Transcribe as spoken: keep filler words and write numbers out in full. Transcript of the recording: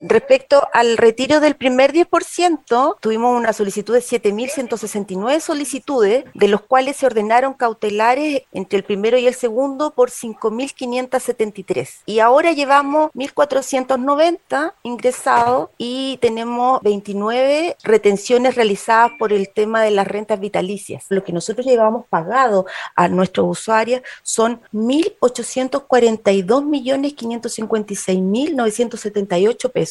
Respecto al retiro del primer diez por ciento, tuvimos una solicitud de siete mil ciento sesenta y nueve solicitudes, de los cuales se ordenaron cautelares entre el primero y el segundo por cinco mil quinientos setenta y tres. Y ahora llevamos mil cuatrocientos noventa ingresados y tenemos veintinueve retenciones realizadas por el tema de las rentas vitalicias. Lo que nosotros llevamos pagado a nuestros usuarios son mil ochocientos cuarenta y dos millones quinientos cincuenta y seis mil novecientos setenta y ocho pesos.